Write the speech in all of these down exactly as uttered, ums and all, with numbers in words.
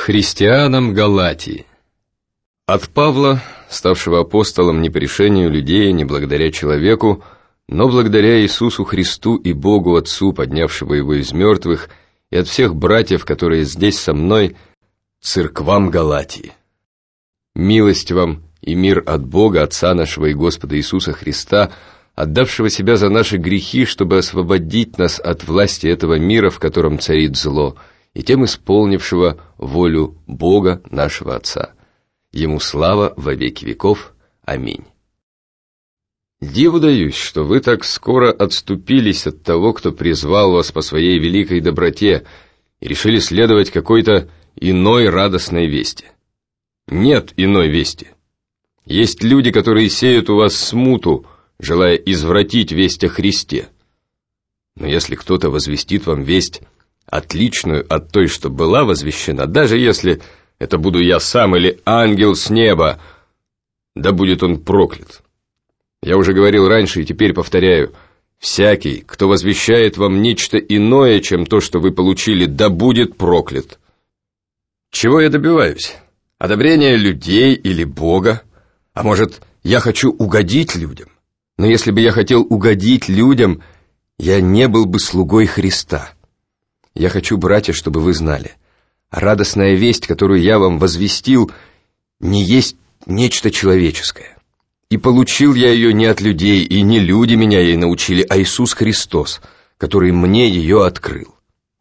Христианам Галатии. От Павла, ставшего апостолом не по решению людей, не благодаря человеку, но благодаря Иисусу Христу и Богу Отцу, поднявшего его из мертвых, и от всех братьев, которые здесь со мной, церквам Галатии. Милость вам и мир от Бога, Отца нашего и Господа Иисуса Христа, отдавшего себя за наши грехи, чтобы освободить нас от власти этого мира, в котором царит зло, и тем исполнившего волю Бога нашего Отца. Ему слава во веки веков. Аминь. Диву даюсь, что вы так скоро отступились от того, кто призвал вас по своей великой доброте, и решили следовать какой-то иной радостной вести. Нет иной вести. Есть люди, которые сеют у вас смуту, желая извратить весть о Христе. Но если кто-то возвестит вам весть, отличную от той, что была возвещена, даже если это буду я сам или ангел с неба, да будет он проклят. Я уже говорил раньше и теперь повторяю: всякий, кто возвещает вам нечто иное, чем то, что вы получили, да будет проклят. Чего я добиваюсь? Одобрения людей или Бога? А может, я хочу угодить людям? Но если бы я хотел угодить людям, я не был бы слугой Христа. Я хочу, братья, чтобы вы знали, радостная весть, которую я вам возвестил, не есть нечто человеческое. И получил я ее не от людей, и не люди меня ей научили, а Иисус Христос, который мне ее открыл.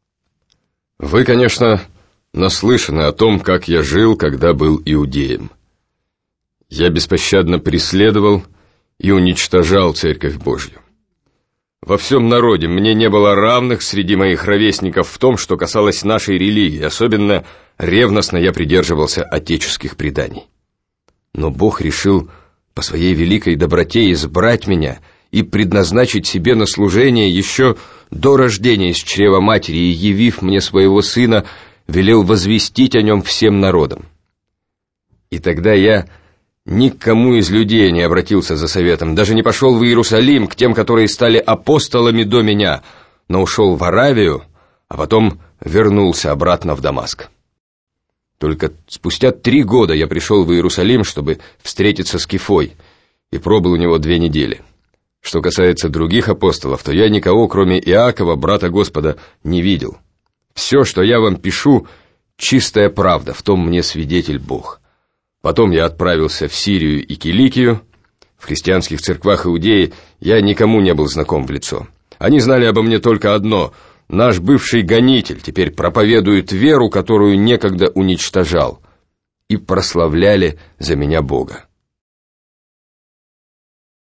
Вы, конечно, наслышаны о том, как я жил, когда был иудеем. Я беспощадно преследовал и уничтожал Церковь Божью. Во всем народе мне не было равных среди моих ровесников в том, что касалось нашей религии, особенно ревностно я придерживался отеческих преданий. Но Бог решил по своей великой доброте избрать меня и предназначить себе на служение еще до рождения из чрева матери, и, явив мне своего сына, велел возвестить о нем всем народам. И тогда я ни к кому из людей не обратился за советом, даже не пошел в Иерусалим к тем, которые стали апостолами до меня, но ушел в Аравию, а потом вернулся обратно в Дамаск. Только спустя три года я пришел в Иерусалим, чтобы встретиться с Кефой, и пробыл у него две недели. Что касается других апостолов, то я никого, кроме Иакова, брата Господа, не видел. Все, что я вам пишу, чистая правда, в том мне свидетель Бог. Потом я отправился в Сирию и Киликию. В христианских церквах Иудеи я никому не был знаком в лицо. Они знали обо мне только одно: наш бывший гонитель теперь проповедует веру, которую некогда уничтожал, и прославляли за меня Бога.